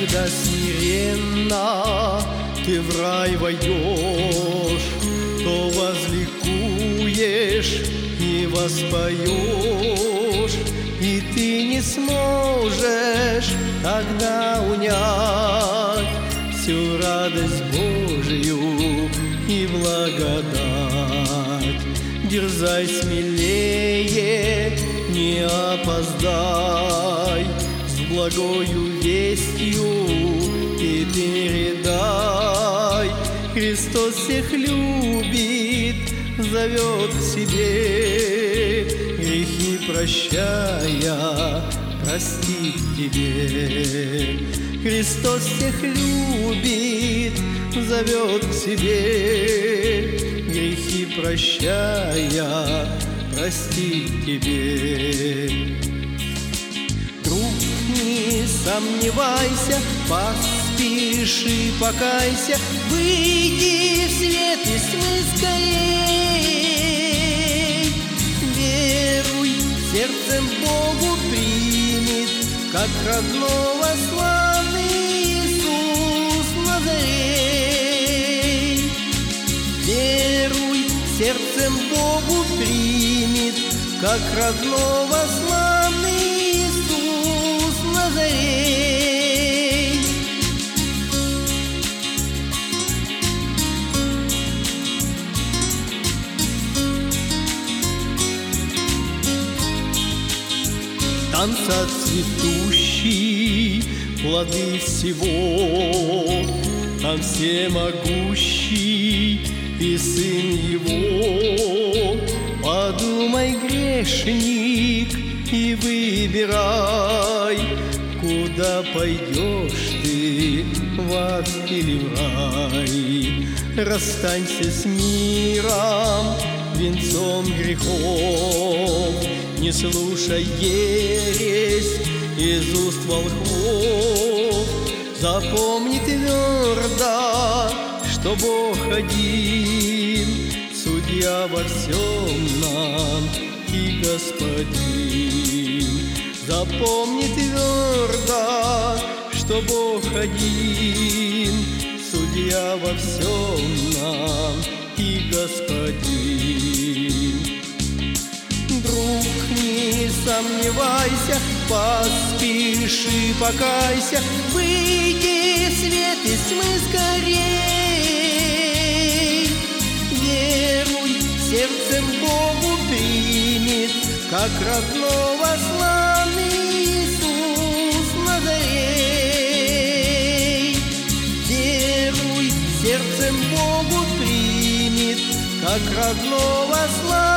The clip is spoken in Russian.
когда смиренно ты в рай войдешь, то возликуешь и воспоешь, и ты не сможешь тогда унять всю радость Божию и благодать. Дерзай смелее, не опоздай, с благою вестью и передай. Христос всех любит, зовет к себе, грехи прощая, простит тебе. Христос всех любит, зовет к себе, грехи прощая, простит тебе. Друг, не сомневайся, поспеши, покайся, выйди в свет и тьмы скорей. Веруй, сердцем Богу примет, как родного славный Иисус Назарей. Веруй, сердцем Богу примет, как родного славный Иисус Назарей. Там соцветущий плоды всего, там всемогущий и Сын Его. Подумай, грешник, и выбирай, куда пойдешь ты, в ад или в рай. Расстанься с миром, венцом грехов, не слушай ересь из уст волхвов. Запомни твердо, что Бог один, судья во всем нам и Господин. Запомни твердо, что Бог один, судья во всем нам и Господин. Друг, не сомневайся, поспеши, покайся, выйди в свет из тьмы скорей. Веруй, сердцем Богу примет, как родного славный Иисус Назарей. Веруй, сердцем Богу примет, как родного славный